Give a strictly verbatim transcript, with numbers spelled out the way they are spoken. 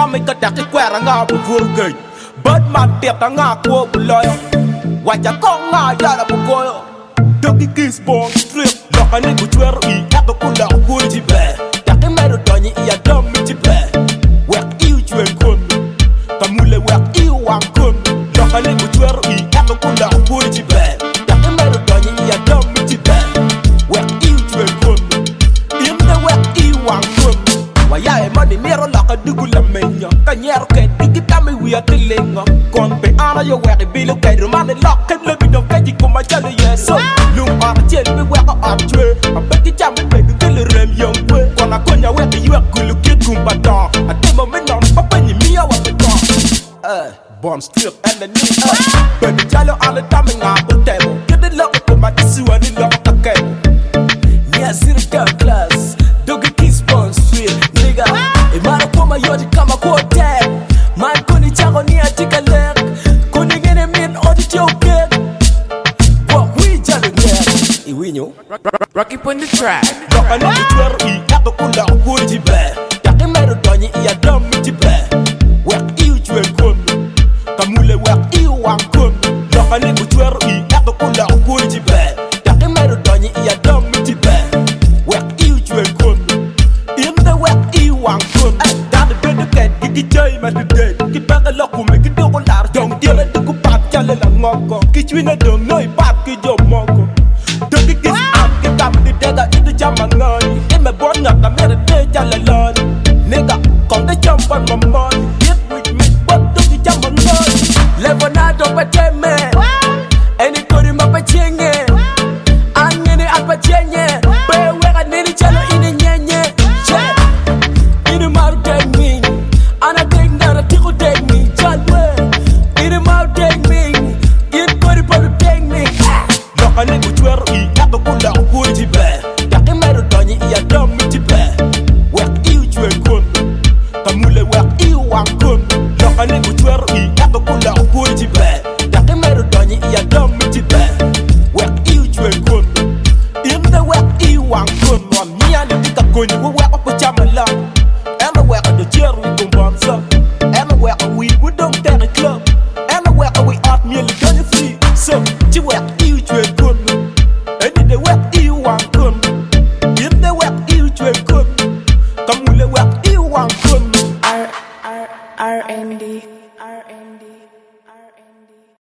đam mấy cái đặc cái quẹt ngà bù vua kịch bớt mặt tiệp ta ngà cua bù lôi Why ya con ngà ya la bù coi Doggy kiss bong strip Lock a nigga chuero i Eka kula ukuri jibe Yake mero donyi iya domi jibe Wek iu chuen kun Kamule wek iu wang kun Lock a nigga chuero i Eka kula ukuri jibe Yake mero donyi iya domi jibe Wek iu chuen kun Imde wek iu wang kun Waya e mani nero lock a dugu la menyo Kanyero ke digi tami wia tilingo Kon pe ana yo wek e bilo ke Rumane lock and lebi don kaji kuma jale yeso Lung ara jen mi wek a ap chwe A beki jam me bedu gili rem yong kwe Kona konya wek e yuek gulu kid kumpa don A demo menon papa nyi miya wa me don Eh, bomb strip and the knee up Bedu jalo ale tami nga utemo Kede loko kuma disiwa ni loko kakemo Nya sirika class Dogi kiss bomb strip Nigga, imara kuma yodi kama kote Man kuni chango ni atika lek Kuni ngene min audit yo kid What we jalo ngek Iwinyo Rocky on the track. Loka niki chuero i Eka kula ukuri jibe Yake mero donyi iya domi jibe Wek iu chuen kun Kamule wek iu wang kun Loka niki chuero i Eka kula ukuri jibe Yake mero donyi iya domi jibe Wek iu chuen kun Imde wek iu wang kun Dade bede ket gigi jay mati dey Ki peke loku me ki dogo lar jong Dire duku pap chale la ngoko Ki chwine dong noi pap ki jo moko Dogi kis am ki kam di dega Idu jama ngani Ime bon ngak kamere de jale lani Nigga, kong de jump on my money Hit with me, but dogi jama ngani Leonardo pa teme Eni kori ma pa chenye Angene al pa chenye Pe weka nini chalo ine nyenye Che, ine maru deg mi Ana deg nara tiko deg mi Jalwe, ine maru deg mi Ine kori pa deg mi Loka nigga chuero i Eka kula ukuri jibe Yake mero donyi iya domi jibe Wek iu chuen kun Kamule wek iu wang kun Loka nigga chuero i Eka kula ukuri jibe Yake mero donyi iya domi jibe Wek iu chuen kun Imde wek iu wang kun Wan miya ni dika kuni we wek opo chama lang Ema wek a do cheer we kumbam sa Ema wek a we we don't take a club Ema wek a we art merely done free So, chi wek iu chuen kun